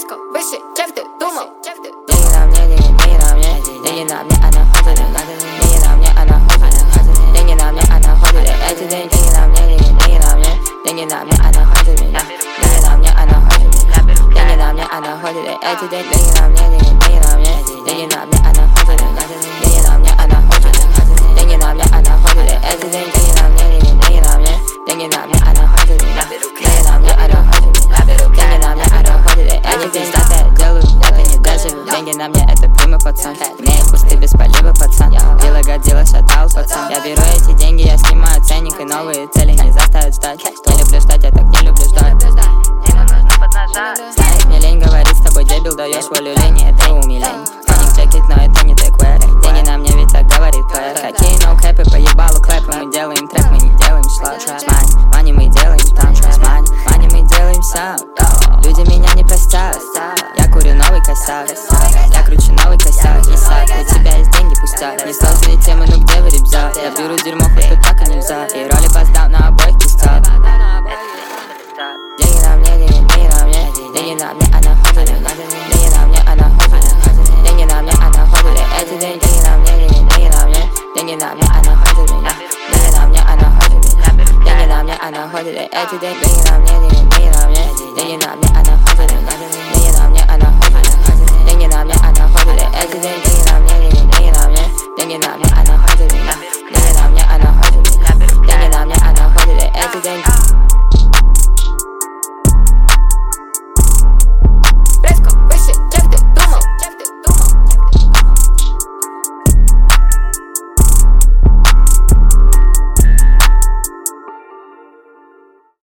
резко, выше, чем ты думал. Деньги на мне, деньги на мне, деньги на мне, она ходит. Деньги на мне, она ходит. Деньги на мне, она ходит. Эти деньги на мне, деньги на мне, деньги на мне, она ходит. Деньги на мне, она ходит. Деньги на мне, она ходит. Эти деньги на мне, деньги на мне, деньги на мне, она ходит. Деньги на мне, она ходит. Деньги на мне, она ходит. Эти деньги на мне, деньги на мне, деньги на мне, она ходит. Деньги на мне, она ходит. Деньги на мне, она ходит. Эти деньги делаю, это не дежавю. Деньги на мне, это прямой пацан. Имею кусты без полива, пацан. Дела годила, шатал, пацан. Я беру эти деньги, я снимаю ценник и новые цели не заставят ждать. Не люблю ждать, я так не люблю ждать. Знаешь, мне лень говорить с тобой, дебил, даешь волю лени, это умиление. Фоник чекит, но это не такое. Деньги на мне, ведь так говорит поэт. Какие ноу-кэпы, по ебалу клэпы. Мы делаем трэп, мы не делаем шлак. Мани мы делаем там, мани мы делаем сам. Люди меня не простят. Я курю новый косяк, я кручу новый косяк. Исаак, у тебя есть деньги, пустяк. Несложные темы, ну где вы, ребят? Я беру дерьмо, хоть тут так и нельзя. И роли поздал на обоих кистах. Деньги на мне, деньги на мне, деньги на мне, она ходит. Деньги на мне, она ходит. Деньги на мне, она ходит. Эти деньги на мне, деньги на мне, деньги на мне, она ходит. Деньги на мне, она ходит. Деньги на мне, она ходит. Эти деньги на мне, деньги на мне, деньги на мне, она ходит.